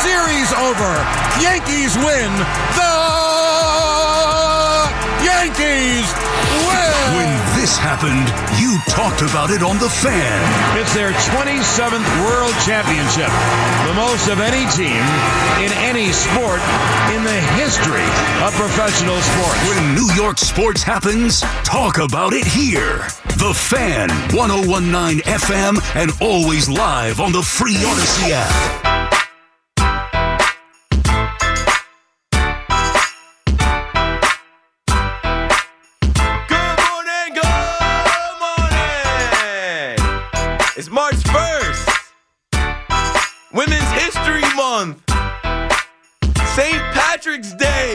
Series over. Yankees win. The Yankees win. When this happened, you talked about it on The Fan. It's their 27th World Championship, the most of any team in any sport in the history of professional sports. When New York sports happens, talk about it here. The Fan, 101.9 FM, and always live on the free Odyssey app. It's March 1st, Women's History Month, St. Patrick's Day,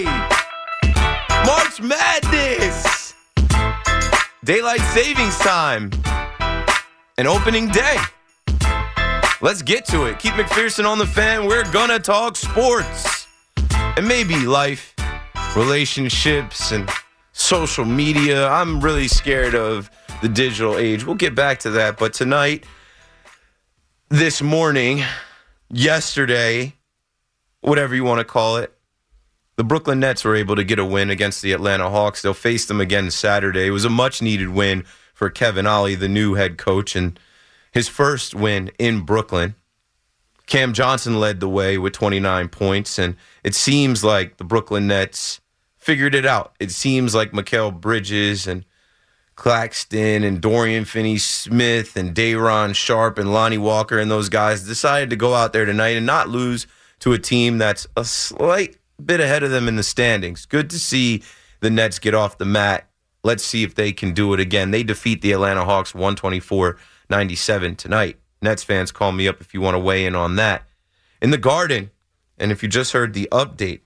March Madness, Daylight Savings Time, and opening day. Let's get to it. Keith McPherson on The Fan. We're gonna talk sports and maybe life, relationships, and social media. I'm really scared of the digital age. We'll get back to that, but tonight, this morning, yesterday, whatever you want to call it, the Brooklyn Nets were able to get a win against the Atlanta Hawks. They'll face them again Saturday. It was a much-needed win for Kevin Ollie, the new head coach, and his first win in Brooklyn. Cam Johnson led the way with 29 points, and it seems like the Brooklyn Nets figured it out. It seems like Mikal Bridges and Claxton and Dorian Finney-Smith and Day'Ron Sharpe and Lonnie Walker and those guys decided to go out there tonight and not lose to a team that's a slight bit ahead of them in the standings. Good to see the Nets get off the mat. Let's see if they can do it again. They defeat the Atlanta Hawks 124-97 tonight. Nets fans, call me up if you want to weigh in on that. In the Garden, and if you just heard the update,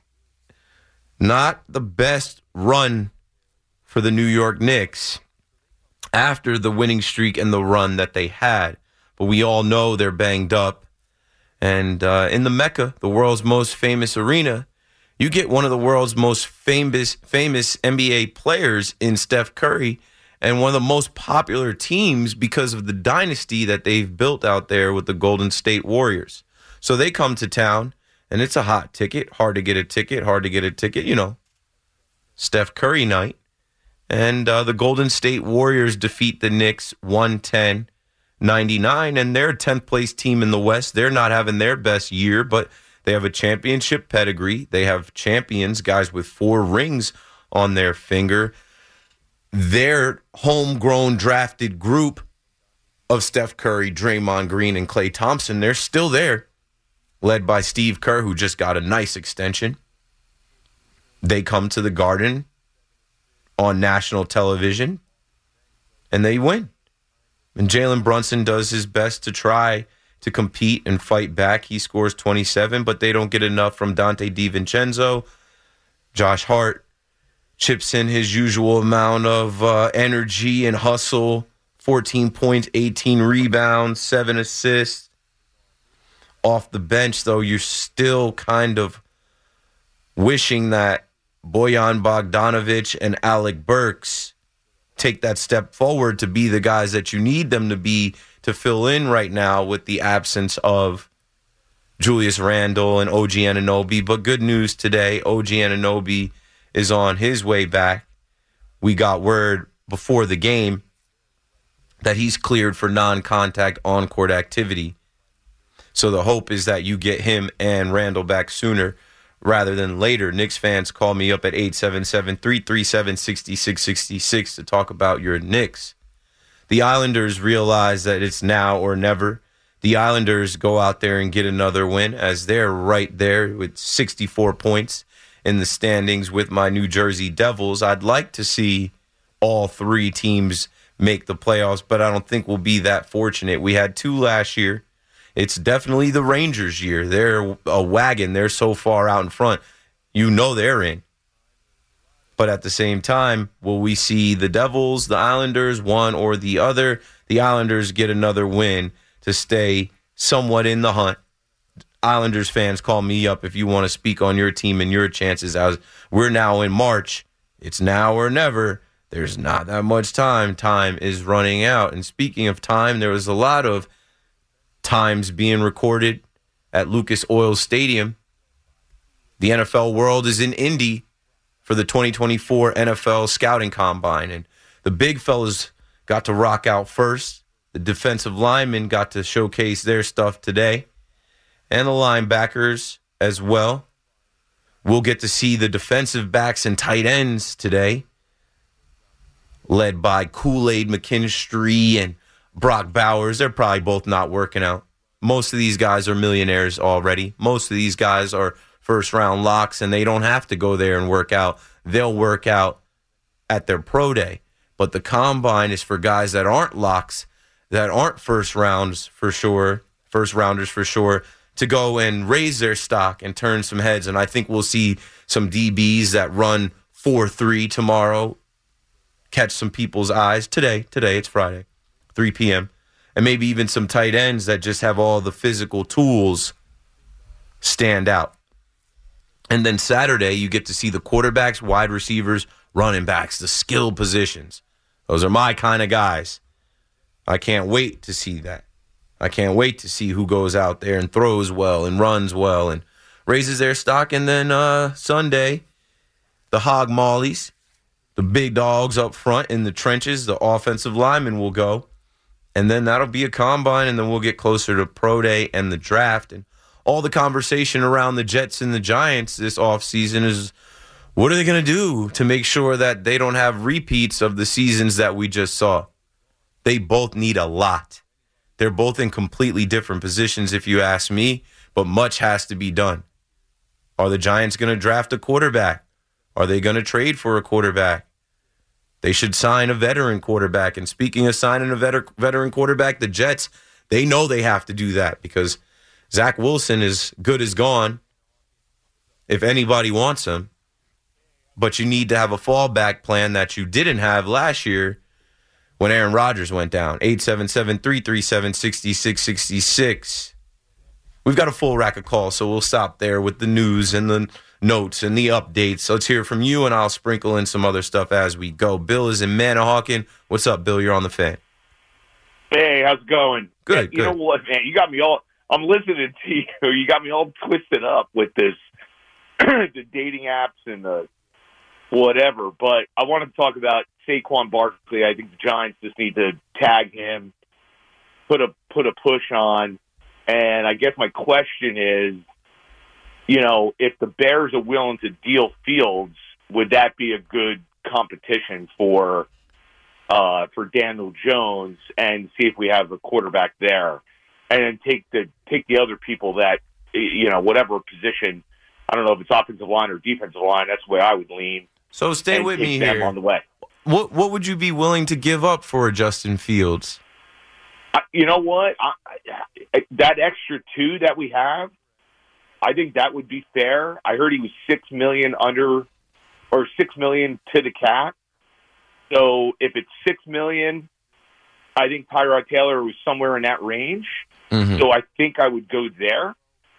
not the best run for the New York Knicks after the winning streak and the run that they had. But we all know they're banged up. And in the Mecca, the world's most famous arena, you get one of the world's most famous NBA players in Steph Curry and one of the most popular teams because of the dynasty that they've built out there with the Golden State Warriors. So they come to town, and it's a hot ticket, hard to get a ticket, you know, Steph Curry night. And the Golden State Warriors defeat the Knicks 110-99, and they're a 10th place team in the West. They're not having their best year, but they have a championship pedigree. They have champions, guys with 4 rings on their finger. Their homegrown drafted group of Steph Curry, Draymond Green, and Klay Thompson, they're still there, led by Steve Kerr, who just got a nice extension. They come to the Garden on national television, and they win. And Jalen Brunson does his best to try to compete and fight back. He scores 27, but they don't get enough from Dante DiVincenzo. Josh Hart chips in his usual amount of energy and hustle. 14 points, 18 rebounds, 7 assists. Off the bench, though, you're still kind of wishing that Bojan Bogdanovic and Alec Burks take that step forward to be the guys that you need them to be to fill in right now with the absence of Julius Randle and OG Anunoby. But good news today, OG Anunoby is on his way back. We got word before the game that he's cleared for non-contact on-court activity. So the hope is that you get him and Randle back sooner rather than later. Knicks fans, call me up at 877-337-6666 to talk about your Knicks. The Islanders realize that it's now or never. The Islanders go out there and get another win as they're right there with 64 points in the standings with my New Jersey Devils. I'd like to see all 3 teams make the playoffs, but I don't think we'll be that fortunate. We had 2 last year. It's definitely the Rangers' year. They're a wagon. They're so far out in front. You know they're in. But at the same time, will we see the Devils, the Islanders, one or the other? The Islanders get another win to stay somewhat in the hunt. Islanders fans, call me up if you want to speak on your team and your chances. As we're now in March. It's now or never. There's not that much time. Time is running out. And speaking of time, there was a lot of times being recorded at Lucas Oil Stadium. The NFL world is in Indy for the 2024 NFL Scouting Combine, and the big fellas got to rock out first. The defensive linemen got to showcase their stuff today, and the linebackers as well. We'll get to see the defensive backs and tight ends today, led by Kool-Aid McKinstry and Brock Bowers. They're probably both not working out. Most of these guys are millionaires already. Most of these guys are first-round locks, and they don't have to go there and work out. They'll work out at their pro day. But the combine is for guys that aren't locks, that aren't first-rounders for sure, to go and raise their stock and turn some heads. And I think we'll see some DBs that run 4.3 tomorrow catch some people's eyes. Today, it's Friday, 3 p.m., and maybe even some tight ends that just have all the physical tools stand out. And then Saturday, you get to see the quarterbacks, wide receivers, running backs, the skill positions. Those are my kind of guys. I can't wait to see that. I can't wait to see who goes out there and throws well and runs well and raises their stock. And then Sunday, the hog mollies, the big dogs up front in the trenches, the offensive linemen will go. And then that'll be a combine, and then we'll get closer to pro day and the draft. And all the conversation around the Jets and the Giants this offseason is, what are they going to do to make sure that they don't have repeats of the seasons that we just saw? They both need a lot. They're both in completely different positions, if you ask me, but much has to be done. Are the Giants going to draft a quarterback? Are they going to trade for a quarterback? They should sign a veteran quarterback. And speaking of signing a veteran quarterback, the Jets, they know they have to do that because Zach Wilson is good as gone if anybody wants him. But you need to have a fallback plan that you didn't have last year when Aaron Rodgers went down. 877-337-6666. We've got a full rack of calls, so we'll stop there with the news and the notes and the updates. Let's hear from you, and I'll sprinkle in some other stuff as we go. Bill is in Manahawkin. What's up, Bill? You're on the Fan. Hey, how's it going? Good, You know what, man? You got me all... I'm listening to you. You got me all twisted up with this, the dating apps and the whatever. But I want to talk about Saquon Barkley. I think the Giants just need to tag him, put a push on. And I guess my question is, you know, if the Bears are willing to deal Fields, would that be a good competition for Daniel Jones, and see if we have a quarterback there? And then take the other people that, you know, whatever position, I don't know if it's offensive line or defensive line, that's the way I would lean. So stay with me here. On the way. What would you be willing to give up for Justin Fields? You know what? That extra $2 that we have, I think that would be fair. I heard he was $6 million under, or $6 million to the cap. So if it's $6 million, I think Tyrod Taylor was somewhere in that range. Mm-hmm. So I think I would go there.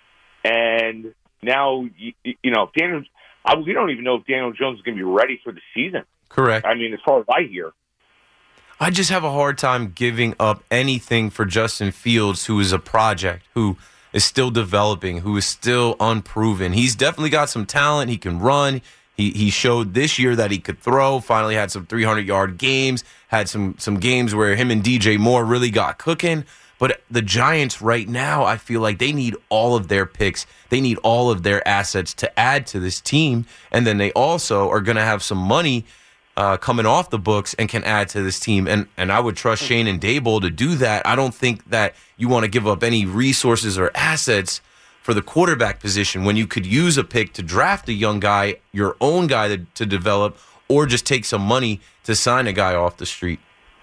And now, you know, we don't even know if Daniel Jones is going to be ready for the season. Correct. I mean, as far as I hear. I just have a hard time giving up anything for Justin Fields, who is a project, who is still developing, who is still unproven. He's definitely got some talent. He can run. He showed this year that he could throw, finally had some 300-yard games, had some games where him and DJ Moore really got cooking. But the Giants right now, I feel like they need all of their picks. They need all of their assets to add to this team. And then they also are going to have some money coming off the books and can add to this team. And I would trust Shane and Daboll to do that. I don't think that you want to give up any resources or assets for the quarterback position when you could use a pick to draft a young guy, your own guy to develop, or just take some money to sign a guy off the street.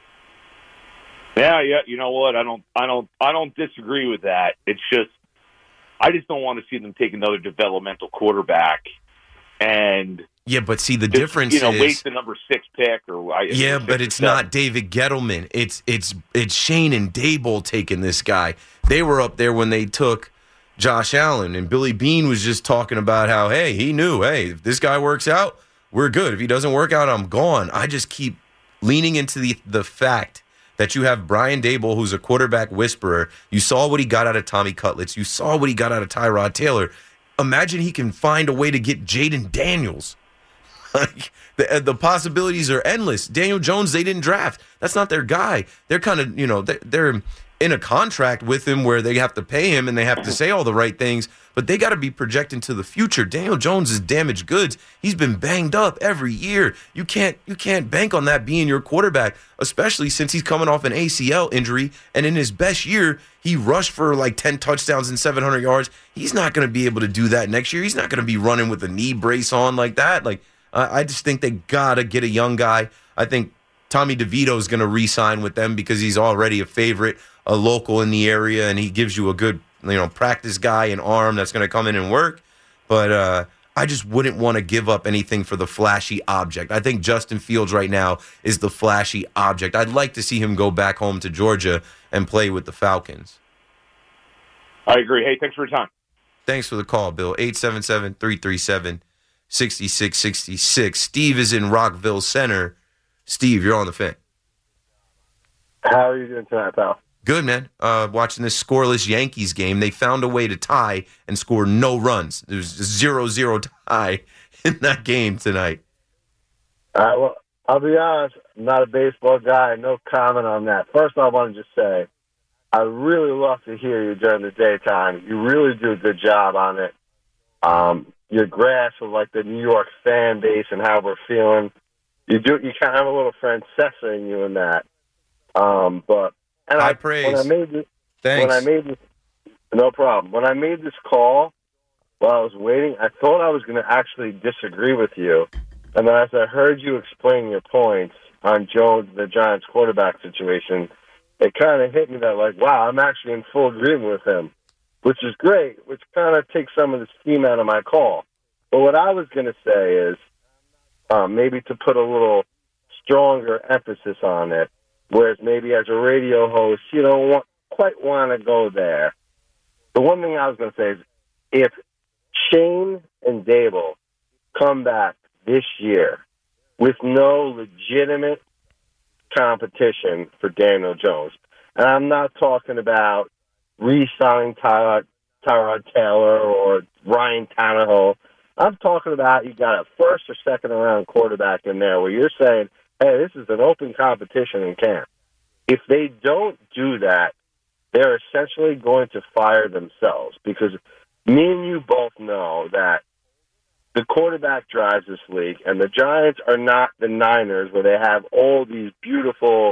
Yeah. You know what? I don't disagree with that. It's just, I just don't want to see them take another developmental quarterback and. Yeah, but see, the difference is, waste the number 6 pick but it's not David Gettleman. It's Shane and Daboll taking this guy. They were up there when they took Josh Allen, and Billy Beane was just talking about how, hey, he knew, if this guy works out, we're good. If he doesn't work out, I'm gone. I just keep leaning into the fact that you have Brian Daboll, who's a quarterback whisperer. You saw what he got out of Tommy Cutlets. You saw what he got out of Tyrod Taylor. Imagine he can find a way to get Jaden Daniels. Like, the possibilities are endless. Daniel Jones, they didn't draft. That's not their guy. They're kind of, they're in a contract with him where they have to pay him and they have to say all the right things, but they got to be projecting to the future. Daniel Jones is damaged goods. He's been banged up every year. You can't bank on that being your quarterback, especially since he's coming off an ACL injury, and in his best year, he rushed for like 10 touchdowns and 700 yards. He's not going to be able to do that next year. He's not going to be running with a knee brace on like that. Like, I just think they got to get a young guy. I think Tommy DeVito is going to re-sign with them because he's already a favorite, a local in the area, and he gives you a good, practice guy and arm that's going to come in and work. But I just wouldn't want to give up anything for the flashy object. I think Justin Fields right now is the flashy object. I'd like to see him go back home to Georgia and play with the Falcons. I agree. Hey, thanks for your time. Thanks for the call, Bill. 877-337-6666. Steve is in Rockville Center. Steve, you're on the Fan. How are you doing tonight, pal? Good, man. Watching this scoreless Yankees game. They found a way to tie and score no runs. There was a 0-0 tie in that game tonight. Well, I'll be honest, I'm not a baseball guy. No comment on that. First, I want to just say, I really love to hear you during the daytime. You really do a good job on it. Your grasp of like the New York fan base and how we're feeling. You kind of have a little Francesa in you in that. High praise. Thanks. No problem. When I made this call, while I was waiting, I thought I was going to actually disagree with you. And then as I heard you explain your points on Jones, the Giants quarterback situation, it kind of hit me that, like, wow, I'm actually in full agreement with him, which is great, which kind of takes some of the steam out of my call. But what I was going to say is maybe to put a little stronger emphasis on it, whereas maybe as a radio host, you don't quite want to go there. The one thing I was going to say is if Shane and Daboll come back this year with no legitimate competition for Daniel Jones, and I'm not talking about re-signing Tyrod Taylor or Ryan Tannehill. I'm talking about you got a first or second round quarterback in there where you're saying, hey, this is an open competition in camp. If they don't do that, they're essentially going to fire themselves because me and you both know that the quarterback drives this league, and the Giants are not the Niners where they have all these beautiful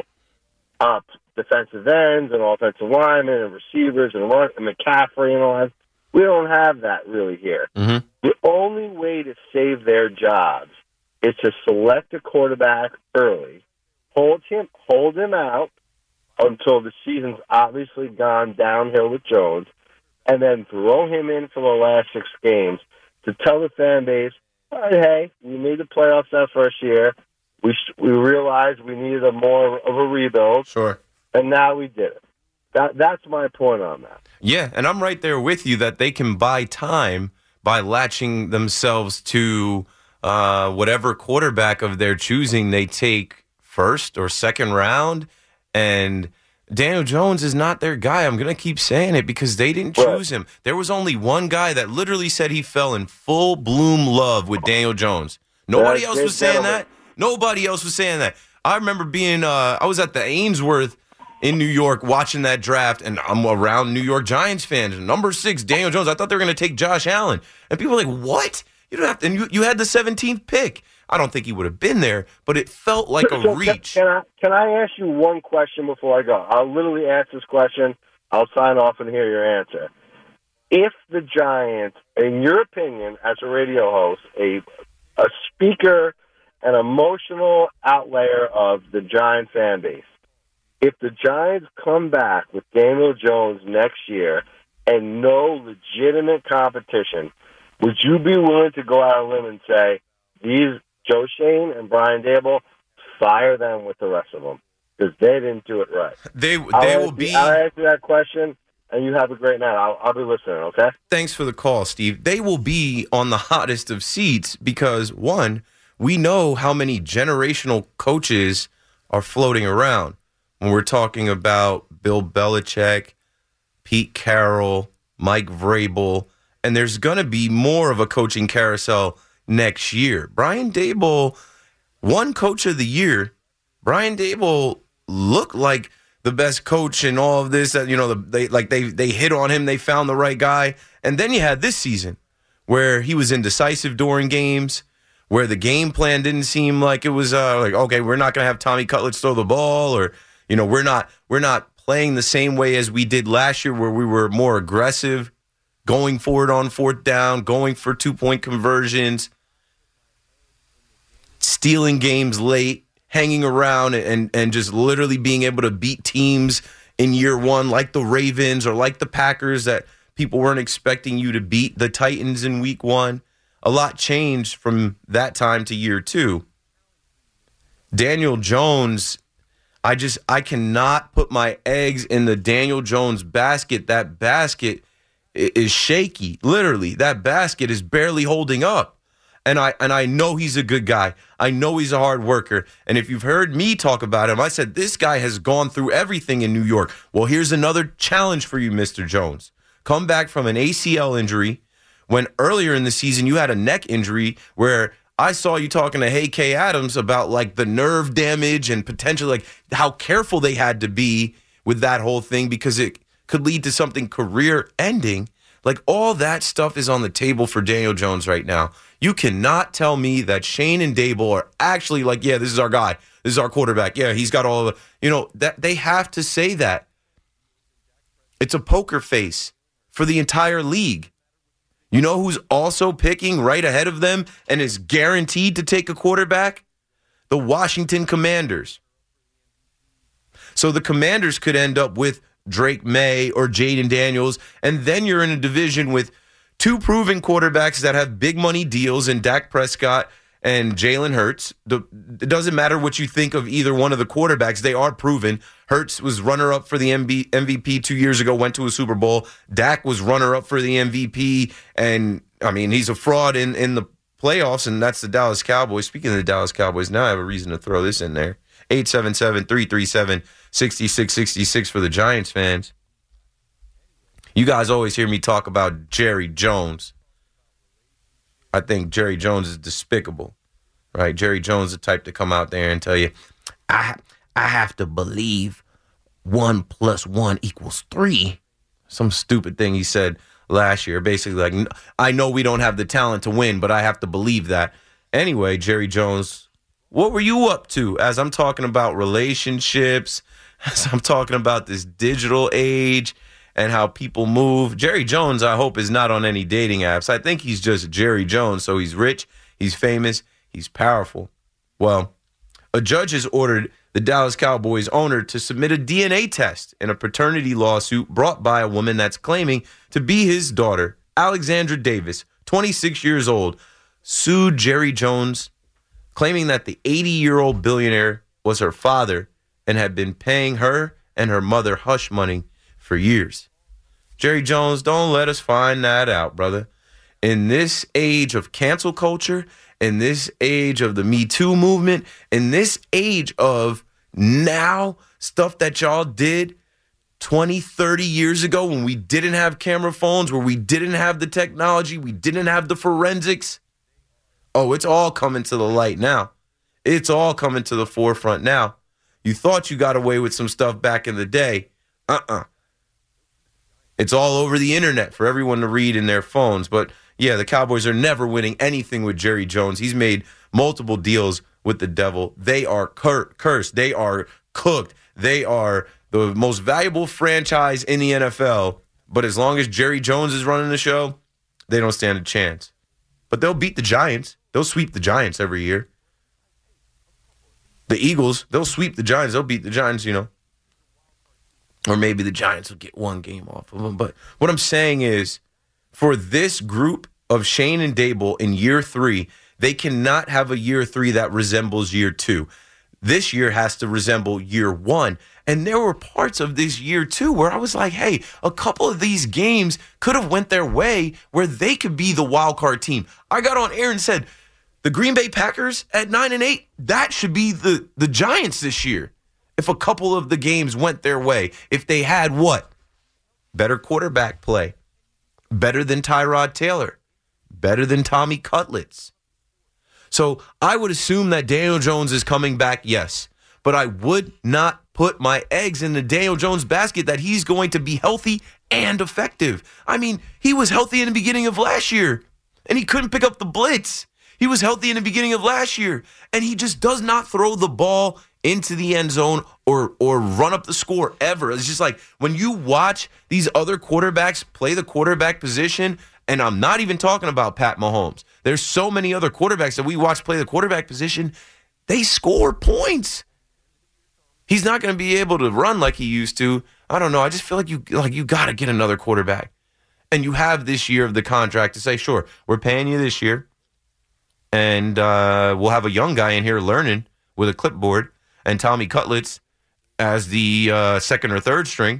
defensive ends and offensive linemen and receivers and McCaffrey and all that. We don't have that really here. Mm-hmm. The only way to save their jobs is to select a quarterback early, hold him out until the season's obviously gone downhill with Jones, and then throw him in for the last 6 games to tell the fan base, all right, hey, we made the playoffs that first year. We realized we needed more of a rebuild. Sure. And now we did it. That's my point on that. Yeah, and I'm right there with you that they can buy time by latching themselves to whatever quarterback of their choosing they take first or second round. And Daniel Jones is not their guy. I'm going to keep saying it because they didn't choose him. There was only one guy that literally said he fell in full bloom love with Daniel Jones. Nobody else was saying that. Nobody else was saying that. I remember being, I was at the Ainsworth in New York watching that draft, and I'm around New York Giants fans. Number 6, Daniel Jones. I thought they were going to take Josh Allen. And people were like, what? You don't have to. And you had the 17th pick. I don't think he would have been there, but it felt like a reach. Can I ask you one question before I go? I'll literally ask this question. I'll sign off and hear your answer. If the Giants, in your opinion, as a radio host, a speaker, an emotional outlayer of the Giant fan base, if the Giants come back with Daniel Jones next year and no legitimate competition, would you be willing to go out on a limb and say, these Joe Shane and Brian Daboll, fire them with the rest of them because they didn't do it right? I'll answer that question, and you have a great night. I'll be listening, okay? Thanks for the call, Steve. They will be on the hottest of seats because, one, we know how many generational coaches are floating around. when we're talking about Bill Belichick, Pete Carroll, Mike Vrabel, and there's going to be more of a coaching carousel next year. Brian Daboll won Coach of the Year. Brian Daboll looked like the best coach in all of this. They hit on him. They found the right guy. And then you had this season where he was indecisive during games, where the game plan didn't seem like it was okay, we're not going to have Tommy Cutlets throw the ball, or we're not playing the same way as we did last year, where we were more aggressive, going for it on fourth down, going for 2-point conversions, stealing games late, hanging around and just literally being able to beat teams in year one, like the Ravens or like the Packers that people weren't expecting you to beat, the Titans in week one. A lot changed from that time to year two. Daniel Jones, I cannot put my eggs in the Daniel Jones basket. That basket is shaky. Literally, that basket is barely holding up. And I know he's a good guy. I know he's a hard worker. And if you've heard me talk about him, I said, this guy has gone through everything in New York. Well, here's another challenge for you, Mr. Jones. Come back from an ACL injury when earlier in the season you had a neck injury where I saw you talking to Hey K. Adams about like the nerve damage and potentially like how careful they had to be with that whole thing because it could lead to something career ending. Like all that stuff is on the table for Daniel Jones right now. You cannot tell me that Shane and Daboll are actually like, yeah, this is our guy. This is our quarterback. Yeah, he's got all of the, that they have to say that. It's a poker face for the entire league. You know who's also picking right ahead of them and is guaranteed to take a quarterback? The Washington Commanders. So the Commanders could end up with Drake May or Jaden Daniels, and then you're in a division with two proven quarterbacks that have big money deals in Dak Prescott and Jalen Hurts. It doesn't matter what you think of either one of the quarterbacks. They are proven. Hurts was runner-up for the MVP 2 years ago, went to a Super Bowl. Dak was runner-up for the MVP, and, I mean, he's a fraud in the playoffs, and that's the Dallas Cowboys. Speaking of the Dallas Cowboys, now I have a reason to throw this in there. 877-337-6666 for the Giants fans. You guys always hear me talk about Jerry Jones. I think Jerry Jones is despicable, right? Jerry Jones is the type to come out there and tell you, I have to believe 1 + 1 = 3. Some stupid thing he said last year. Basically like, I know we don't have the talent to win, but I have to believe that. Anyway, Jerry Jones, what were you up to as I'm talking about relationships, as I'm talking about this digital age, and how people move? Jerry Jones, I hope, is not on any dating apps. I think he's just Jerry Jones. So he's rich, he's famous, he's powerful. Well, a judge has ordered the Dallas Cowboys owner to submit a DNA test in a paternity lawsuit brought by a woman that's claiming to be his daughter. Alexandra Davis, 26 years old, sued Jerry Jones, claiming that the 80-year-old billionaire was her father and had been paying her and her mother hush money for years. Jerry Jones, don't let us find that out, brother. In this age of cancel culture, in this age of the Me Too movement, in this age of now stuff that y'all did 20, 30 years ago when we didn't have camera phones, where we didn't have the technology, we didn't have the forensics. Oh, it's all coming to the light now. It's all coming to the forefront now. You thought you got away with some stuff back in the day. It's all over the internet for everyone to read in their phones. But, yeah, the Cowboys are never winning anything with Jerry Jones. He's made multiple deals with the devil. They are cursed. They are cooked. They are the most valuable franchise in the NFL. But as long as Jerry Jones is running the show, they don't stand a chance. But they'll beat the Giants. They'll sweep the Giants every year. The Eagles, they'll sweep the Giants. They'll beat the Giants, Or maybe the Giants will get one game off of them. But what I'm saying is, for this group of Shane and Daboll in year 3, they cannot have a year 3 that resembles year 2. This year has to resemble year 1. And there were parts of this year 2 where I was like, hey, a couple of these games could have went their way where they could be the wild card team. I got on air and said, the Green Bay Packers at 9-8, that should be the Giants this year. if a couple of the games went their way, if they had what? Better quarterback play, better than Tyrod Taylor, better than Tommy Cutlets. So I would assume that Daniel Jones is coming back, yes. But I would not put my eggs in the Daniel Jones basket that he's going to be healthy and effective. I mean, he was healthy in the beginning of last year, and he couldn't pick up the blitz. He was healthy in the beginning of last year, and he just does not throw the ball into the end zone or run up the score ever. It's just like when you watch these other quarterbacks play the quarterback position, and I'm not even talking about Pat Mahomes. There's so many other quarterbacks that we watch play the quarterback position. They score points. He's not going to be able to run like he used to. I don't know. I just feel like you got to get another quarterback. And you have this year of the contract to say, sure, we're paying you this year. And we'll have a young guy in here learning with a clipboard and Tommy Cutlets as the second or third string.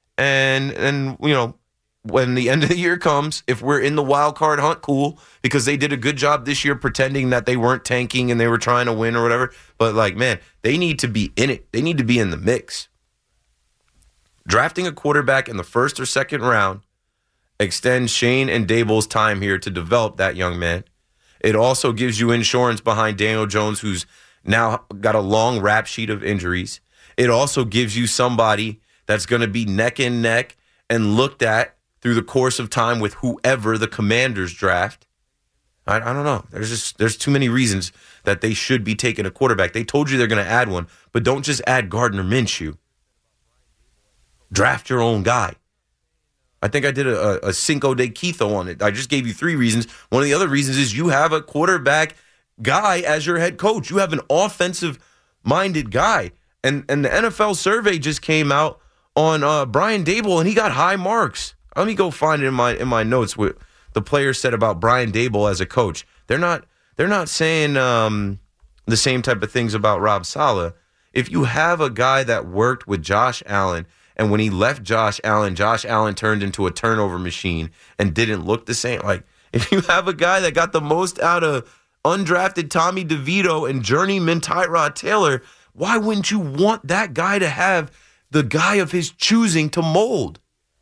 And you know, when the end of the year comes, if we're in the wild card hunt, cool, because they did a good job this year pretending that they weren't tanking and they were trying to win or whatever. But, like, man, they need to be in it. They need to be in the mix. Drafting a quarterback in the first or second round extends Shane and Dable's time here to develop that young man. It also gives you insurance behind Daniel Jones, who's now got a long rap sheet of injuries. It also gives you somebody that's going to be neck and neck and looked at through the course of time with whoever the Commanders draft. I don't know. There's too many reasons that they should be taking a quarterback. They told you they're going to add one, but don't just add Gardner Minshew. Draft your own guy. I think I did a Cinco de Quito on it. I just gave you 3 reasons. One of the other reasons is you have a quarterback guy as your head coach. You have an offensive-minded guy. And the NFL survey just came out on Brian Daboll, and he got high marks. Let me go find it in my notes what the players said about Brian Daboll as a coach. They're not saying the same type of things about Rob Saleh. If you have a guy that worked with Josh Allen, and when he left Josh Allen turned into a turnover machine and didn't look the same. Like, if you have a guy that got the most out of undrafted Tommy DeVito and journeyman Tyrod Taylor, why wouldn't you want that guy to have the guy of his choosing to mold?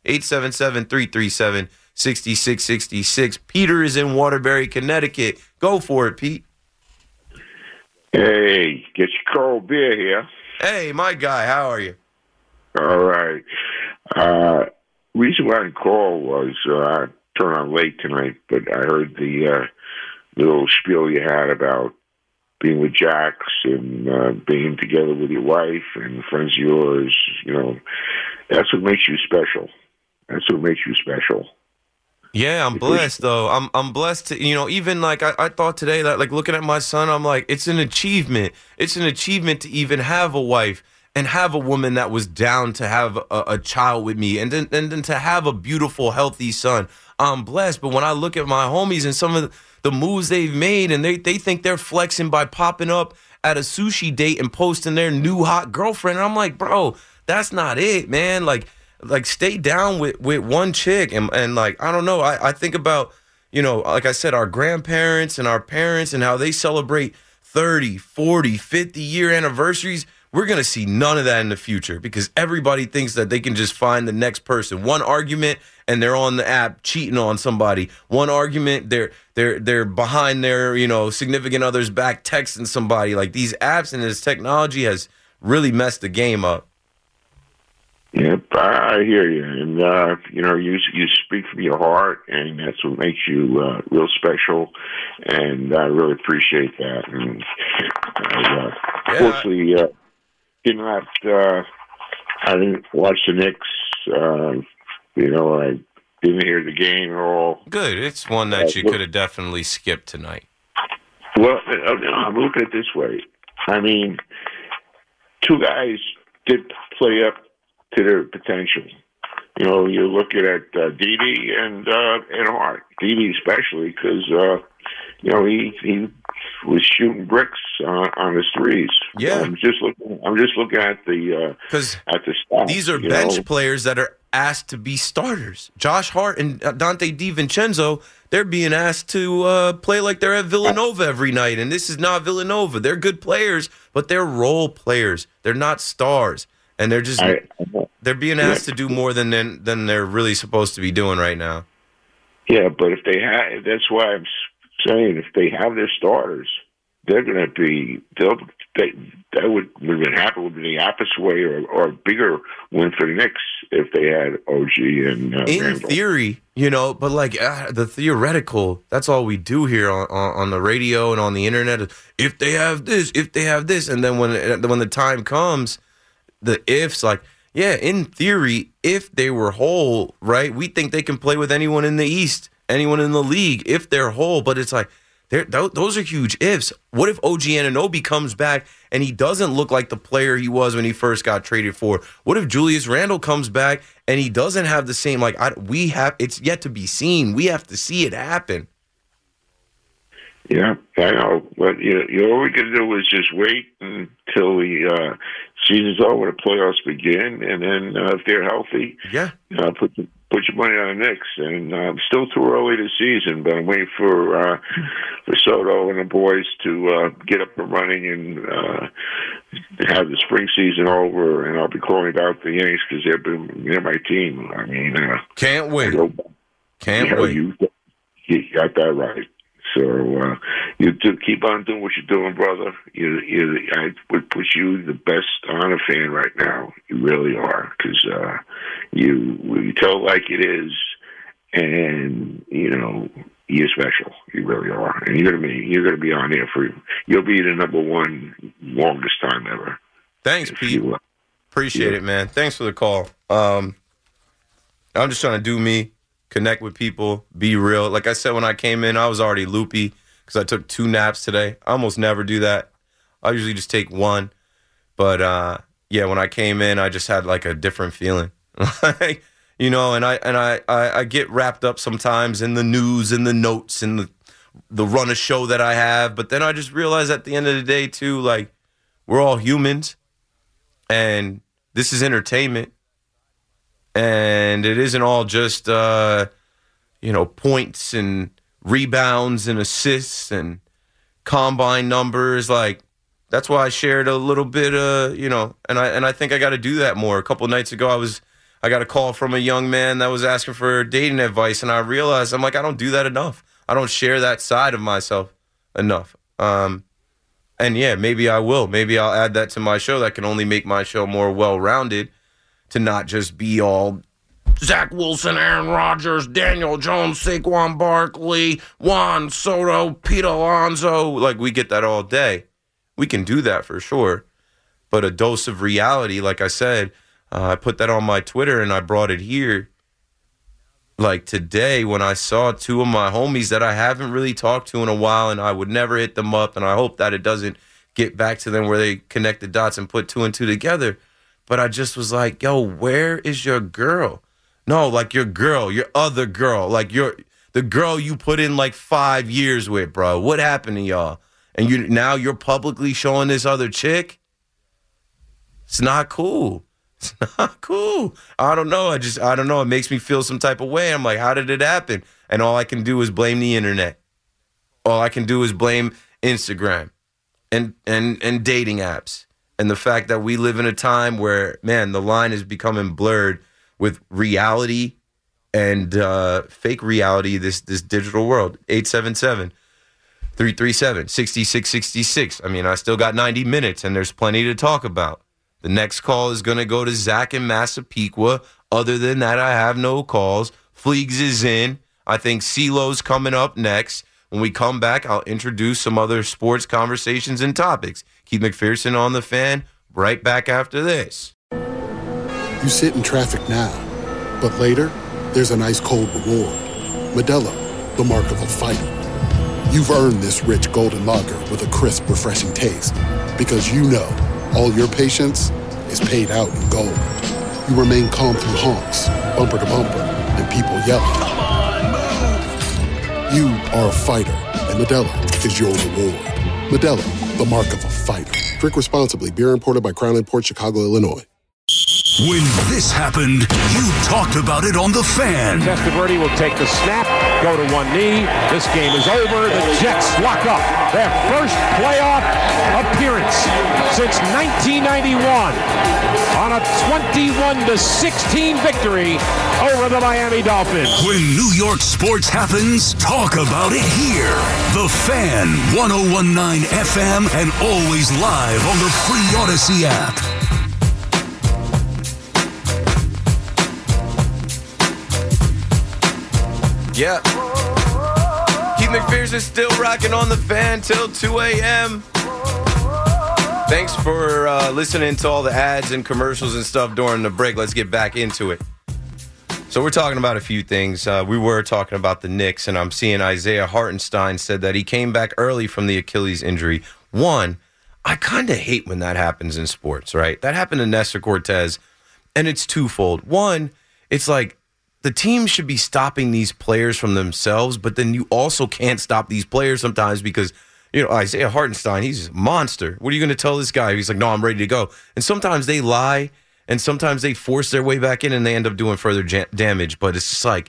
877-337-6666. Peter is in Waterbury, Connecticut. Go for it, Pete. Hey, get your cold beer here. Hey, my guy, how are you? All right. Reason why I didn't call was I turned on late tonight, but I heard the little spiel you had about being with Jax and being together with your wife and friends of yours. You know, that's what makes you special. That's what makes you special. Yeah, I'm blessed, though. I'm blessed to, you know, even like I thought today that, like, looking at my son, I'm like, it's an achievement. It's an achievement to even have a wife and have a woman that was down to have a child with me and then to have a beautiful, healthy son. I'm blessed. But when I look at my homies and some of the moves they've made, and they think they're flexing by popping up at a sushi date and posting their new hot girlfriend, and I'm like, bro, that's not it, man. Like stay down with one chick. And like, I don't know. I think about, you know, like I said, our grandparents and our parents and how they celebrate 30, 40, 50-year anniversaries. We're going to see none of that in the future because everybody thinks that they can just find the next person. One argument and they're on the app cheating on somebody. One argument, they're behind their, you know, significant other's back texting somebody. Like, these apps and this technology has really messed the game up. Yep, I hear you. And, you know, you speak from your heart, and that's what makes you real special. And I really appreciate that. And unfortunately, I didn't watch the Knicks. You know, I didn't hear the game at all. Good. It's one that you could have definitely skipped tonight. Well, I'm looking at it this way. I mean, 2 guys did play up to their potential. You know, you're looking at Dede and Hart. Dede especially because, you know, he was shooting bricks on his threes. Yeah. I'm just looking at the stats. These are bench players that are asked to be starters. Josh Hart and Dante DiVincenzo, they're being asked to play like they're at Villanova every night, and this is not Villanova. They're good players, but they're role players. They're not stars, and they're just they're being asked to do more than they're really supposed to be doing right now. Yeah, but if they have, that's why I'm saying if they have their starters, they're going to be. That would have been happy with the opposite way, or a bigger win for the Knicks if they had OG and in Randall. theory, but like the theoretical, that's all we do here on the radio and on the internet. If they have this, and then when the time comes, the ifs, like, yeah, in theory, if they were whole, right, we think they can play with anyone in the East, anyone in the league, if they're whole. But it's like, those are huge ifs. What if OG Anunoby comes back and he doesn't look like the player he was when he first got traded for? What if Julius Randle comes back and he doesn't have the same, it's yet to be seen. We have to see it happen. Yeah, I know. But all we can do is just wait until the season's over, the playoffs begin, and then if they're healthy, put your money on the Knicks. And still too early this season, but I'm waiting for Soto and the boys to get up and running and have the spring season over. And I'll be calling about the Yanks because they're my team. I mean, can't wait. Can't wait. You got that right. So you do keep on doing what you're doing, brother. I would put you the best Honor fan right now. You really are, because you tell it like it is, and you're special. You really are, and you're gonna be on there you'll be the number one longest time ever. Thanks, Pete. Appreciate it, man. Thanks for the call. I'm just trying to do me. Connect with people, be real. Like I said, when I came in, I was already loopy because I took 2 naps today. I almost never do that. I usually just take 1. But, when I came in, I just had like a different feeling. And I get wrapped up sometimes in the news and the notes and the run of show that I have. But then I just realized at the end of the day, too, like, we're all humans. And this is entertainment. And it isn't all just, points and rebounds and assists and combine numbers. Like, that's why I shared a little bit, and I think I got to do that more. A couple of nights ago, I got a call from a young man that was asking for dating advice, and I realized, I'm like, I don't do that enough. I don't share that side of myself enough. Maybe I will. Maybe I'll add that to my show. That can only make my show more well-rounded. To not just be all Zach Wilson, Aaron Rodgers, Daniel Jones, Saquon Barkley, Juan Soto, Pete Alonso. Like, we get that all day. We can do that for sure. But a dose of reality, like I said, I put that on my Twitter and I brought it here. Like today when I saw 2 of my homies that I haven't really talked to in a while, and I would never hit them up, and I hope that it doesn't get back to them where they connect the dots and put 2 and 2 together. But I just was like, yo, where is your girl? No, like your girl, your other girl, like the girl you put in like 5 years with, bro. What happened to y'all? And now you're publicly showing this other chick? It's not cool. It's not cool. I don't know. I don't know. It makes me feel some type of way. I'm like, how did it happen? And all I can do is blame the internet. All I can do is blame Instagram and dating apps. And the fact that we live in a time where, man, the line is becoming blurred with reality and fake reality, this digital world. 877-337-6666. I mean, I still got 90 minutes, and there's plenty to talk about. The next call is going to go to Zach in Massapequa. Other than that, I have no calls. Fleegs is in. I think CeeLo's coming up next. When we come back, I'll introduce some other sports conversations and topics. Keith McPherson on The Fan, right back after this. You sit in traffic now, but later, there's an ice-cold reward. Modelo, the mark of a fighter. You've earned this rich golden lager with a crisp, refreshing taste. Because you know, all your patience is paid out in gold. You remain calm through honks, bumper to bumper, and people yelling. You are a fighter, and Modelo is your reward. Modelo, the mark of a fighter. Drink responsibly. Beer imported by Crown Imports, Chicago, Illinois. When this happened, you talked about it on The Fan. Testaverde will take the snap, go to one knee. This game is over. The Jets lock up their first playoff appearance since 1991 on a 21-16 victory over the Miami Dolphins. When New York sports happens, talk about it here. The Fan, 101.9 FM, and always live on the free Odyssey app. Yeah. Keith McPherson still rocking on The Fan till 2 a.m. Thanks for listening to all the ads and commercials and stuff during the break. Let's get back into it. So we're talking about a few things. We were talking about the Knicks, and I'm seeing Isaiah Hartenstein said that he came back early from the Achilles injury. One, I kind of hate when that happens in sports, right? That happened to Nestor Cortez, and it's twofold. One, it's like, the team should be stopping these players from themselves, but then you also can't stop these players sometimes because, Isaiah Hartenstein, he's a monster. What are you going to tell this guy? He's like, no, I'm ready to go. And sometimes they lie, and sometimes they force their way back in, and they end up doing further damage. But it's just like,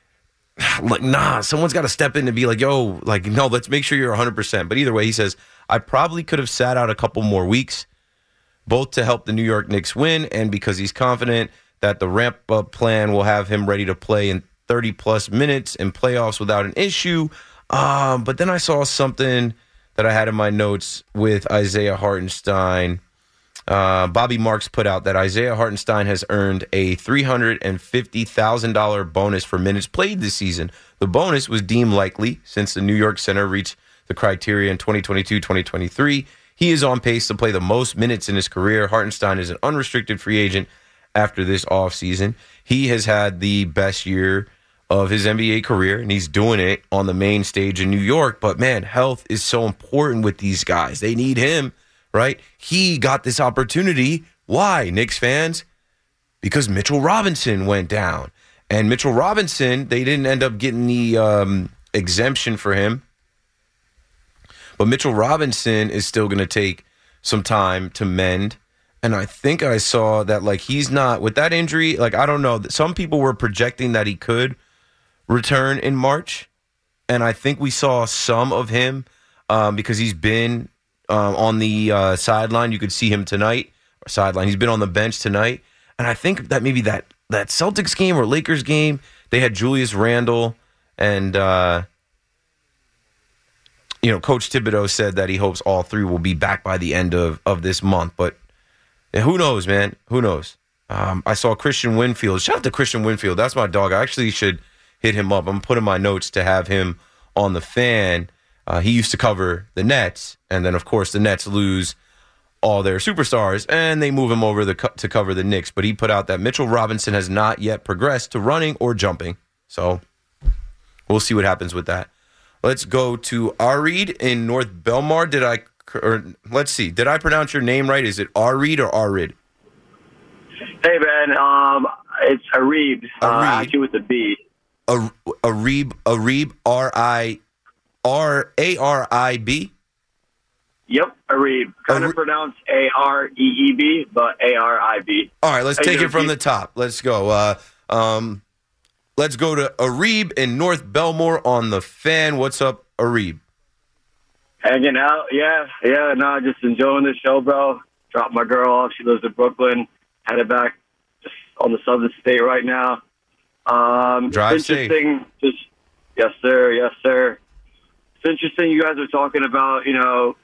nah, someone's got to step in and be like, yo, no, let's make sure you're 100%. But either way, he says, I probably could have sat out a couple more weeks, both to help the New York Knicks win and because he's confident that the ramp-up plan will have him ready to play in 30-plus minutes in playoffs without an issue. But then I saw something that I had in my notes with Isaiah Hartenstein. Bobby Marks put out that Isaiah Hartenstein has earned a $350,000 bonus for minutes played this season. The bonus was deemed likely since the New York Center reached the criteria in 2022-2023. He is on pace to play the most minutes in his career. Hartenstein is an unrestricted free agent after this offseason. He has had the best year of his NBA career, and he's doing it on the main stage in New York. But, man, health is so important with these guys. They need him, right? He got this opportunity. Why, Knicks fans? Because Mitchell Robinson went down. And Mitchell Robinson, they didn't end up getting the exemption for him. But Mitchell Robinson is still going to take some time to mend. And I think I saw that, he's not, with that injury, I don't know. Some people were projecting that he could return in March. And I think we saw some of him because he's been on the sideline. You could see him tonight. Or sideline. He's been on the bench tonight. And I think that maybe that Celtics game or Lakers game, they had Julius Randle and, Coach Thibodeau said that he hopes all three will be back by the end of this month. But who knows, man? Who knows? I saw Christian Winfield. Shout out to Christian Winfield. That's my dog. I actually should hit him up. I'm putting my notes to have him on The Fan. He used to cover the Nets, and then, of course, the Nets lose all their superstars, and they move him over to cover the Knicks. But he put out that Mitchell Robinson has not yet progressed to running or jumping. So we'll see what happens with that. Let's go to Arid in North Belmar. Let's see. Did I pronounce your name right? Is it Arid or Arid? Hey, man. It's Arib. Actually with a B. Arib. R-A-R-I-B? Yep, Arib. Kind of pronounced A-R-E-E-B, but A-R-I-B. All right, let's take it from the top. Let's go. Let's go to Arib in North Belmore on The Fan. What's up, Arib? Hanging out, yeah, no, just enjoying the show, bro. Dropped my girl off. She lives in Brooklyn. Headed back just on the southern state right now. Drive it's interesting. Safe. Yes, sir. It's interesting you guys are talking about, you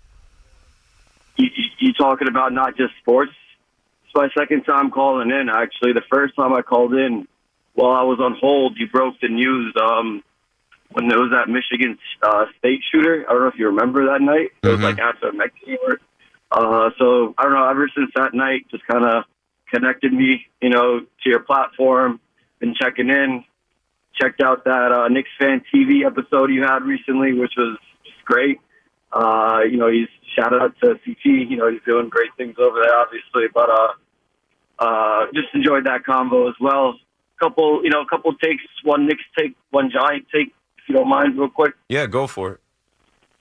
talking about not just sports. It's my second time calling in, actually. The first time I called in, while I was on hold, you broke the news when there was that Michigan State shooter. I don't know if you remember that night. It was after a Mexican. So, I don't know, ever since that night, just kind of connected me, to your platform. Been checking in. Checked out that Knicks Fan TV episode you had recently, which was just great. He's shout out to CT. He's doing great things over there, obviously. But just enjoyed that combo as well. Couple takes, one Knicks take, one Giant take, if you don't mind, real quick. Yeah, go for it.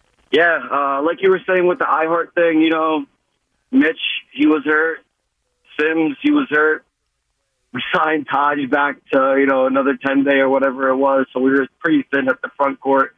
Yeah, like you were saying with the iHeart thing, Mitch, he was hurt. Sims, he was hurt. We signed Taj back to, another 10-day or whatever it was. So we were pretty thin at the front court.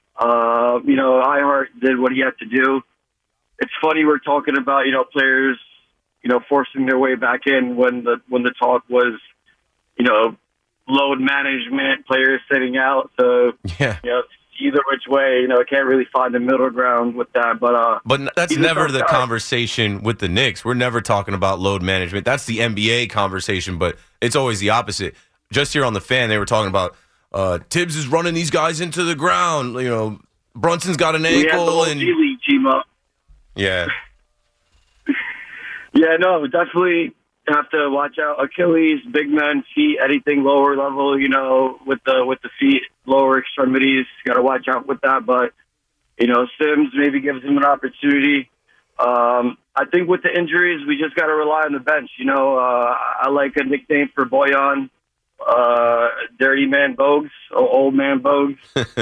Ihart did what he had to do. It's funny we're talking about, players, forcing their way back in when the talk was, load management, players sitting out. So, either which way, can't really find a middle ground with that. But that's never the conversation with the Knicks. We're never talking about load management. That's the NBA conversation, but it's always the opposite. Just here on the Fan, they were talking about Tibbs is running these guys into the ground. Brunson's got an ankle. And G-League team up. Yeah. Yeah, no, definitely have to watch out. Achilles, big men, feet, anything lower level, with the feet, lower extremities, got to watch out with that. But, Sims maybe gives him an opportunity. I think with the injuries, we just got to rely on the bench. I like a nickname for Bojan, Dirty Man Bogues, or Old Man Bogues.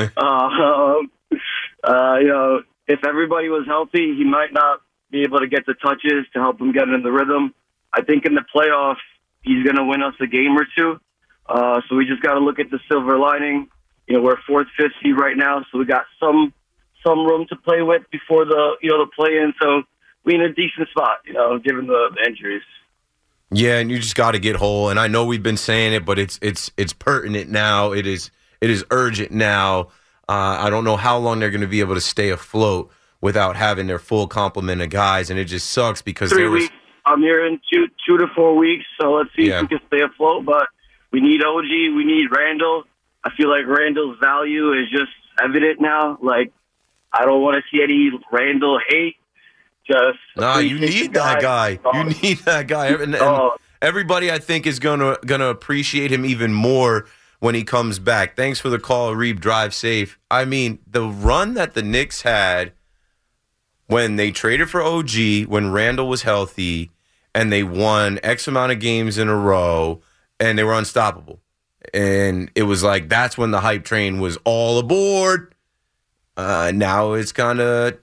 If everybody was healthy, he might not be able to get the touches to help him get in the rhythm. I think in the playoff, he's going to win us a game or two. So we just got to look at the silver lining. We're fourth, fifth seed right now, so we got some room to play with before the play-in. So we're in a decent spot, given the injuries. Yeah, and you just got to get whole. And I know we've been saying it, but it's pertinent now. It is urgent now. I don't know how long they're going to be able to stay afloat without having their full complement of guys, and it just sucks because 3 weeks. I'm here in 2 to 4 weeks, so let's see if we can stay afloat. But we need OG, we need Randall. I feel like Randall's value is just evident now. Like, I don't want to see any Randall hate. You need that guy. You need that guy. And everybody, I think, is gonna appreciate him even more when he comes back. Thanks for the call, Reeb. Drive safe. I mean, the run that the Knicks had when they traded for OG, when Randall was healthy, and they won X amount of games in a row, and they were unstoppable. And it was like, that's when the hype train was all aboard. Now it's kind of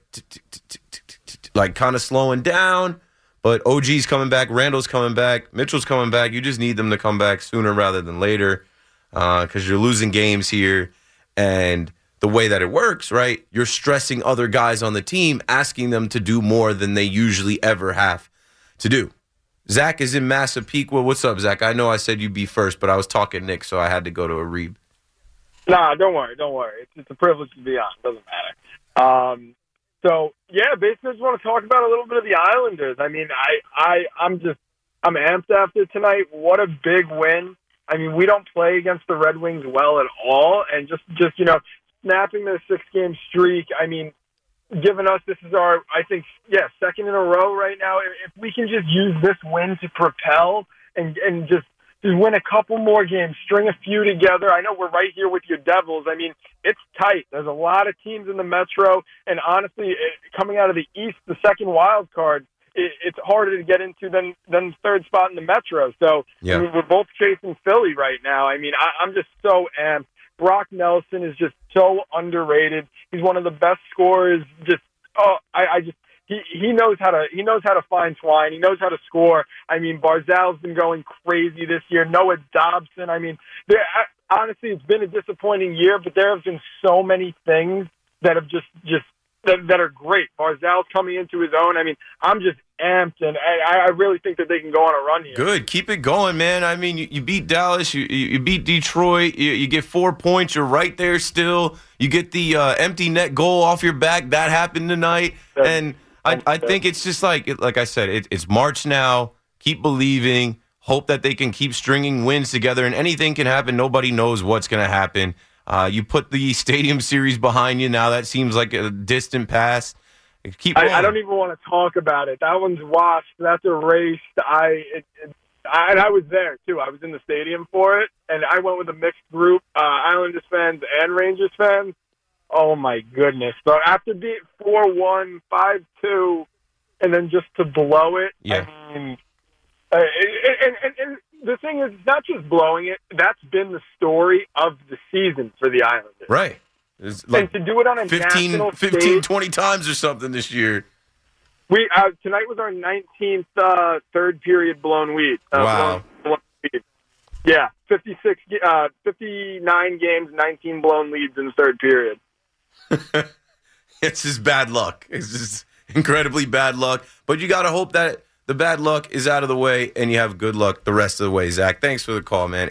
slowing down, but OG's coming back, Randall's coming back, Mitchell's coming back. You just need them to come back sooner rather than later, because you're losing games here. And the way that it works, right, you're stressing other guys on the team, asking them to do more than they usually ever have to do. Zach is in Massapequa. What's up, Zach? I know I said you'd be first, but I was talking Nick, so I had to go to Reeb. Nah, don't worry. It's a privilege to be on. Doesn't matter. Basically, I just want to talk about a little bit of the Islanders. I mean, I'm amped after tonight. What a big win. I mean, we don't play against the Red Wings well at all, and just snapping their 6-game streak. I mean, giving us, this is our, I think, second in a row right now. If we can just use this win to propel and just win a couple more games, string a few together. I know we're right here with your Devils. I mean, it's tight. There's a lot of teams in the Metro, and honestly, coming out of the East, the second wild card, it's harder to get into than third spot in the Metro. So I mean, we're both chasing Philly right now. I mean, I'm just so amped. Brock Nelson is just so underrated. He's one of the best scorers. He knows how to find twine. He knows how to score. I mean, Barzal's been going crazy this year. Noah Dobson. I mean, honestly, it's been a disappointing year, but there have been so many things that have that are great. Barzal's coming into his own. I mean, I'm just amped, and I really think that they can go on a run here. Good. Keep it going, man. I mean, you beat Dallas. You beat Detroit. You get 4 points. You're right there still. You get the empty net goal off your back. That happened tonight. And I think it's just like I said, it's March now. Keep believing. Hope that they can keep stringing wins together, and anything can happen. Nobody knows what's going to happen. You put the Stadium Series behind you now. That seems like a distant past. Keep going. I don't even want to talk about it. That one's washed. That's erased. I was there, too. I was in the stadium for it, and I went with a mixed group, Islanders fans and Rangers fans. Oh, my goodness. So after being 4-1, 5-2, and then just to blow it, yeah. I mean, and the thing is, it's not just blowing it. That's been the story of the season for the Islanders. Right. It's like and to do it on a 15, 20 times or something this year. We tonight was our 19th third period blown lead. Wow. Blown lead. Yeah, 59 games, 19 blown leads in the third period. It's just bad luck. It's just incredibly bad luck. But you got to hope that the bad luck is out of the way and you have good luck the rest of the way. Zach, thanks for the call, man.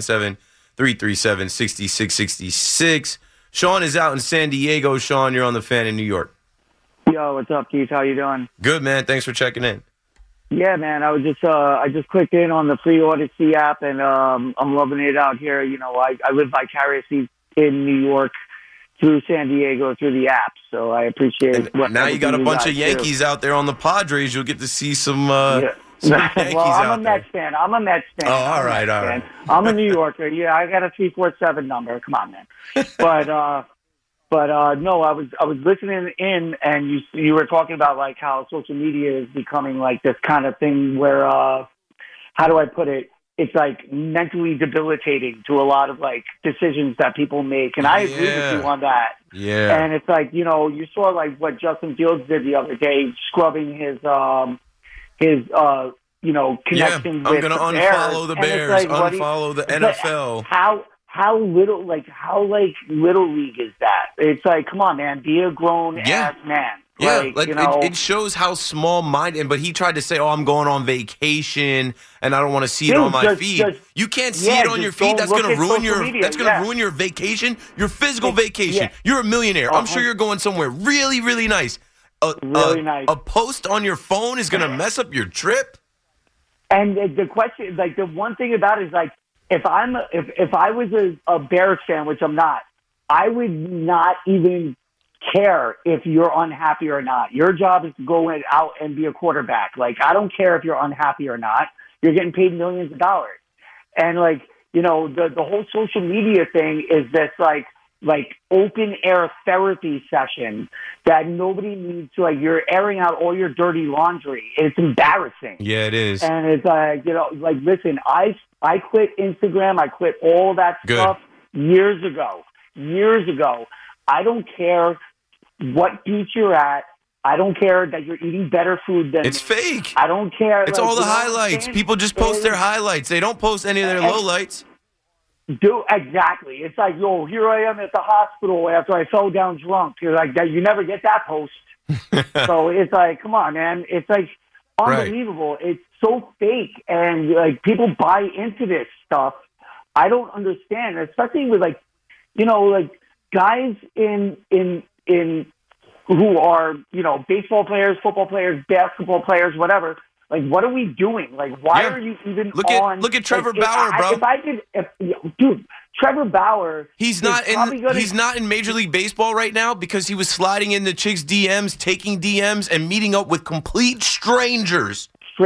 877-337-6666. Sean is out in San Diego. Sean, you're on the Fan in New York. Yo, what's up, Keith? How you doing? Good, man. Thanks for checking in. Yeah, man. I was just I just clicked in on the free Odyssey app, and I'm loving it out here. You know, I live vicariously in New York through San Diego through the app, so I appreciate. Now you got a bunch of Yankees out there on the Padres. You'll get to see some. Some Yankees well, I'm out a Mets fan. I'm a Mets fan. Oh, all right. I'm a New Yorker. Yeah, I got a 347 number. Come on, man. But no, I was listening in, and you were talking about like how social media is becoming like this kind of thing where how do I put it? It's like mentally debilitating to a lot of like decisions that people make, and I agree with you on that. Yeah. And it's like, you know, you saw like what Justin Fields did the other day, scrubbing his you know, connection with the Bears. I'm going to unfollow the Bears, like, unfollow the NFL. How little little league is that? It's like, come on, man, be a grown ass man. Yeah, you know, it shows how small-minded. But he tried to say, "Oh, I'm going on vacation, and I don't want to see it on my feed." You can't see it on your feed. That's going to ruin your. That's going to ruin your vacation, your physical vacation. Yeah. You're a millionaire. I'm sure you're going somewhere really, really nice. Really nice. A post on your phone is going to mess up your trip. And the question, like the one thing about it is like, if I was a Bears fan, which I'm not, I would not even care if you're unhappy or not. Your job is to go out and be a quarterback. Like, I don't care if you're unhappy or not. You're getting paid millions of dollars. And like, you know, the whole social media thing is this like open air therapy session that nobody needs to, like, you're airing out all your dirty laundry. It's embarrassing. Yeah, it is. And it's like, you know, like, listen, I quit Instagram. I quit all that stuff years ago. I don't care what beach you're at. I don't care that you're eating better food than it's fake. I don't care. It's all the highlights. People just post their highlights. They don't post any of their lowlights. Exactly. It's like, yo, here I am at the hospital after I fell down drunk. You're like, you never get that post. So it's like, come on, man. It's like unbelievable. Right. It's so fake, and like people buy into this stuff. I don't understand, especially with like, you know, like guys in who are, you know, baseball players, football players, basketball players, whatever. Like, what are we doing? Like, why are you even on? Look at Trevor Bauer, bro. Dude, Trevor Bauer. He's not in Major League Baseball right now because he was sliding into chicks' DMs, taking DMs, and meeting up with complete strangers.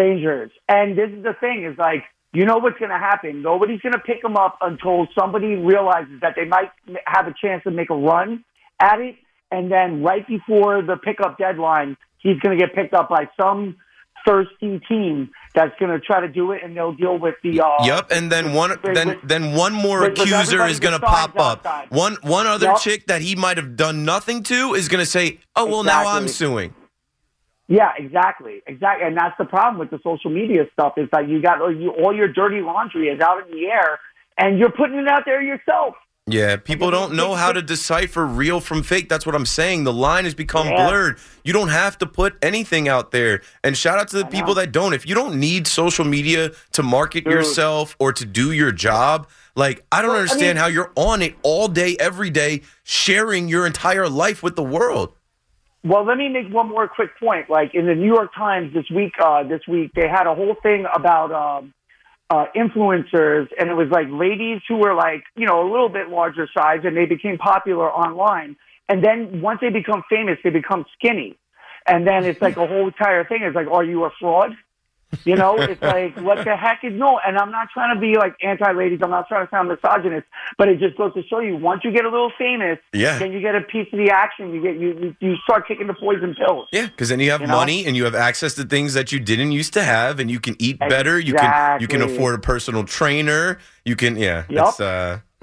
And this is the thing: is like, you know what's going to happen? Nobody's going to pick him up until somebody realizes that they might have a chance to make a run at it, and then right before the pickup deadline, he's going to get picked up by some thirsty team that's going to try to do it, and they'll deal with the and then one more accuser is going to pop up. One other chick that he might have done nothing to is going to say, "Oh, well, now I'm suing." Yeah, exactly, and that's the problem with the social media stuff is that you got all your dirty laundry is out in the air, and you're putting it out there yourself. Yeah, people don't know how to decipher real from fake. That's what I'm saying. The line has become blurred. You don't have to put anything out there. And shout out to the people that don't. If you don't need social media to market yourself or to do your job, like, I don't understand how you're on it all day, every day, sharing your entire life with the world. Well, let me make one more quick point. Like, in the New York Times this week, they had a whole thing about influencers, and it was like ladies who were like, you know, a little bit larger size, and they became popular online. And then once they become famous, they become skinny. And then it's like a whole entire thing. It's like, are you a fraud? You know, it's like, what the heck is no? And I'm not trying to be like anti-ladies. I'm not trying to sound misogynist, but it just goes to show you, once you get a little famous, then you get a piece of the action. You start taking the poison pills. Yeah, because then you have money and you have access to things that you didn't used to have, and you can eat better. You can afford a personal trainer. You can, It's,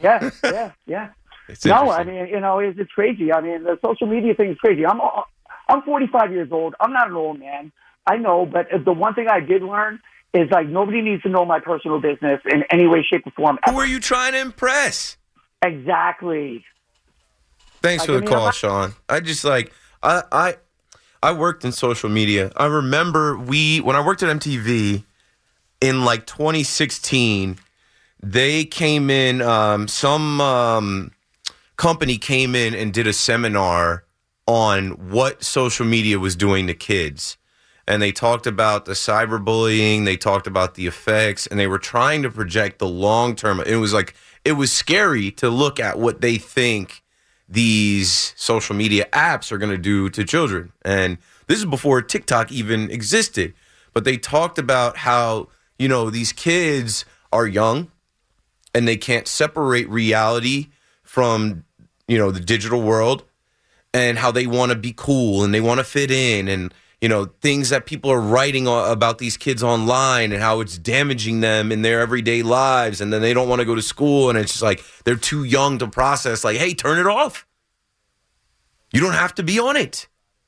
yeah. No, I mean, you know, it's crazy. I mean, the social media thing is crazy. I'm 45 years old. I'm not an old man. I know, but the one thing I did learn is, like, nobody needs to know my personal business in any way, shape, or form. Who are you trying to impress? Exactly. Thanks for the call, Sean. I just I worked in social media. I remember when I worked at MTV in like 2016, they came in, some company came in and did a seminar on what social media was doing to kids. And they talked about the cyberbullying, they talked about the effects, and they were trying to project the long term. It was scary to look at what they think these social media apps are going to do to children. And this is before TikTok even existed. But they talked about how, these kids are young and they can't separate reality from, the digital world, and how they want to be cool and they want to fit in, and things that people are writing about these kids online and how it's damaging them in their everyday lives. And then they don't want to go to school. And it's just like they're too young to process, like, hey, turn it off. You don't have to be on it.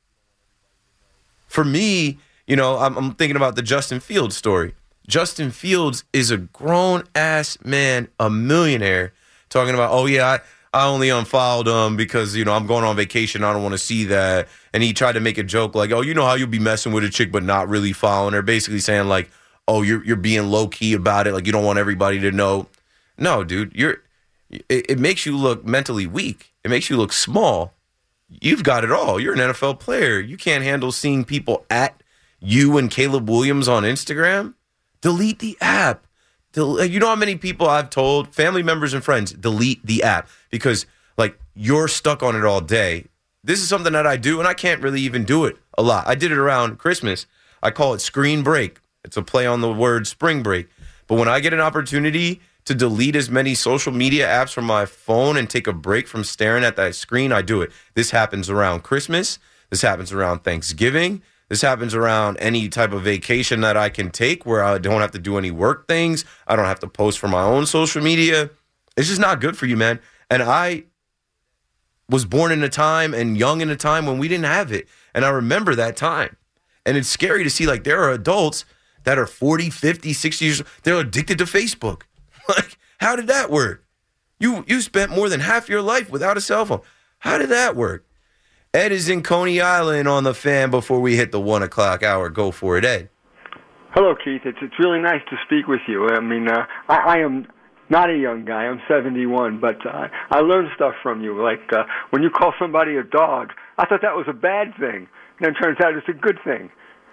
For me, I'm thinking about the Justin Fields story. Justin Fields is a grown-ass man, a millionaire, talking about, oh, yeah, I only unfollowed him because, I'm going on vacation. I don't want to see that. And he tried to make a joke like, oh, you know how you'll be messing with a chick but not really following her, basically saying like, oh, you're being low-key about it. Like, you don't want everybody to know. No, dude, it makes you look mentally weak. It makes you look small. You've got it all. You're an NFL player. You can't handle seeing people at you and Caleb Williams on Instagram. Delete the app. You know how many people I've told, family members and friends, delete the app because, like, you're stuck on it all day. This is something that I do, and I can't really even do it a lot. I did it around Christmas. I call it screen break. It's a play on the word spring break. But when I get an opportunity to delete as many social media apps from my phone and take a break from staring at that screen, I do it. This happens around Christmas. This happens around Thanksgiving. This happens around any type of vacation that I can take where I don't have to do any work things. I don't have to post for my own social media. It's just not good for you, man. And I was born in a time and young in a time when we didn't have it. And I remember that time. And it's scary to see, like, there are adults that are 40, 50, 60 years old. They're addicted to Facebook. Like, how did that work? You spent more than half your life without a cell phone. How did that work? Ed is in Coney Island on the Fan before we hit the 1 o'clock hour. Go for it, Ed. Hello, Keith. It's really nice to speak with you. I mean, I am not a young guy. I'm 71, but I learned stuff from you. Like when you call somebody a dog, I thought that was a bad thing. And then it turns out it's a good thing.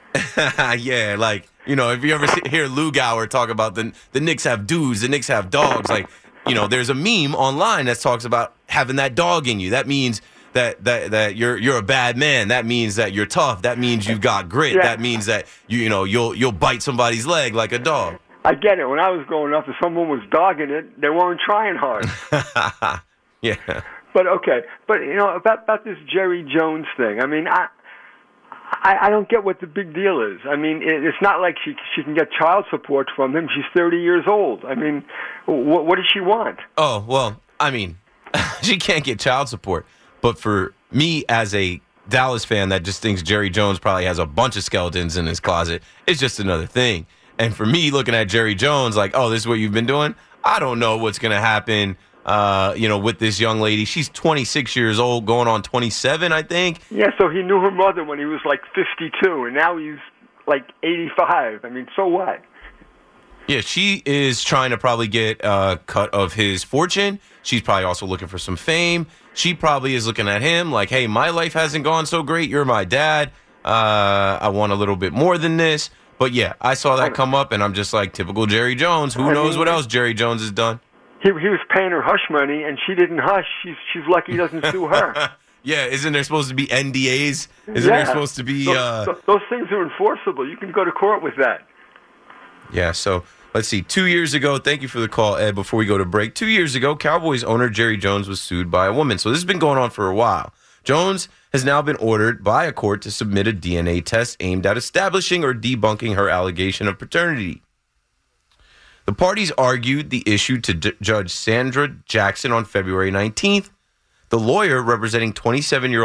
Yeah, like, if you ever hear Lou Gower talk about the Knicks have dudes, the Knicks have dogs, like, there's a meme online that talks about having that dog in you. That means that you're a bad man. That means that you're tough. That means you've got grit. Yeah. That means that you'll bite somebody's leg like a dog. I get it. When I was growing up, if someone was dogging it, they weren't trying hard. Yeah. But okay. But about this Jerry Jones thing. I mean, I don't get what the big deal is. I mean, it's not like she can get child support from him. She's 30 years old. I mean, what does she want? Oh, well, I mean, she can't get child support. But for me, as a Dallas fan that just thinks Jerry Jones probably has a bunch of skeletons in his closet, it's just another thing. And for me, looking at Jerry Jones, like, oh, this is what you've been doing? I don't know what's going to happen, with this young lady. She's 26 years old, going on 27, I think. Yeah, so he knew her mother when he was like 52, and now he's like 85. I mean, so what? Yeah, she is trying to probably get a cut of his fortune. She's probably also looking for some fame. She probably is looking at him like, hey, my life hasn't gone so great. You're my dad. I want a little bit more than this. But, yeah, I saw that come up, and I'm just like, typical Jerry Jones. Who knows what else Jerry Jones has done? He was paying her hush money, and she didn't hush. She's lucky he doesn't sue her. Yeah, isn't there supposed to be NDAs? Isn't there supposed to be... Those things are enforceable. You can go to court with that. Yeah, so... Let's see, 2 years ago, thank you for the call, Ed, before we go to break. 2 years ago, Cowboys owner Jerry Jones was sued by a woman. So this has been going on for a while. Jones has now been ordered by a court to submit a DNA test aimed at establishing or debunking her allegation of paternity. The parties argued the issue to Judge Sandra Jackson on February 19th. The lawyer representing 27-year-old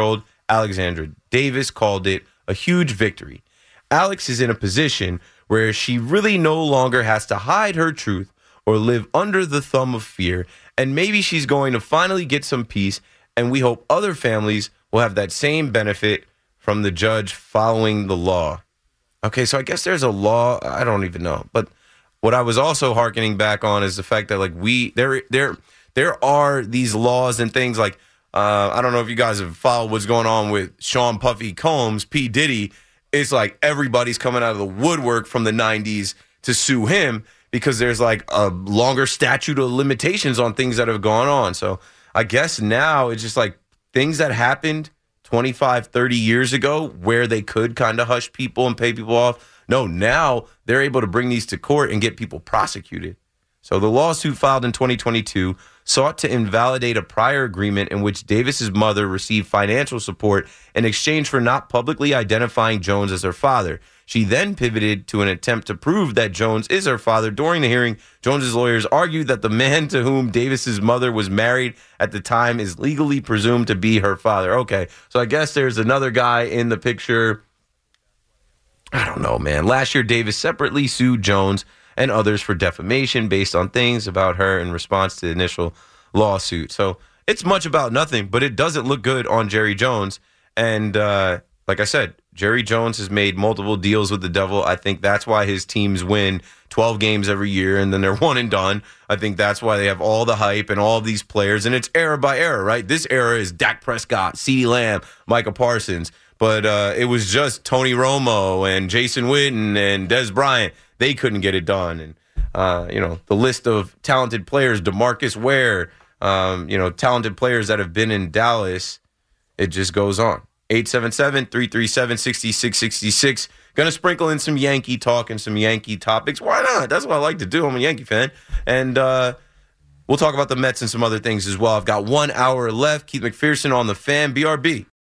Alexandra Davis called it a huge victory. Alex is in a position where she really no longer has to hide her truth or live under the thumb of fear, and maybe she's going to finally get some peace, and we hope other families will have that same benefit from the judge following the law. Okay, so I guess there's a law. I don't even know. But what I was also hearkening back on is the fact that, like, there are these laws and things like, I don't know if you guys have followed what's going on with Sean Puffy Combs, P. Diddy. It's like everybody's coming out of the woodwork from the 90s to sue him because there's like a longer statute of limitations on things that have gone on. So I guess now it's just like things that happened 25, 30 years ago where they could kind of hush people and pay people off. No, now they're able to bring these to court and get people prosecuted. So the lawsuit filed in 2022 sought to invalidate a prior agreement in which Davis's mother received financial support in exchange for not publicly identifying Jones as her father. She then pivoted to an attempt to prove that Jones is her father. During the hearing, Jones's lawyers argued that the man to whom Davis's mother was married at the time is legally presumed to be her father. Okay, so I guess there's another guy in the picture. I don't know, man. Last year, Davis separately sued Jones and others for defamation based on things about her in response to the initial lawsuit. So it's much about nothing, but it doesn't look good on Jerry Jones. And like I said, Jerry Jones has made multiple deals with the devil. I think that's why his teams win 12 games every year and then they're one and done. I think that's why they have all the hype and all of these players. And it's era by era, right? This era is Dak Prescott, CeeDee Lamb, Micah Parsons. But it was just Tony Romo and Jason Witten and Des Bryant. They couldn't get it done. And, the list of talented players, DeMarcus Ware, talented players that have been in Dallas, it just goes on. 877-337-6666. Going to sprinkle in some Yankee talk and some Yankee topics. Why not? That's what I like to do. I'm a Yankee fan. And we'll talk about the Mets and some other things as well. I've got 1 hour left. Keith McPherson on the Fan. BRB.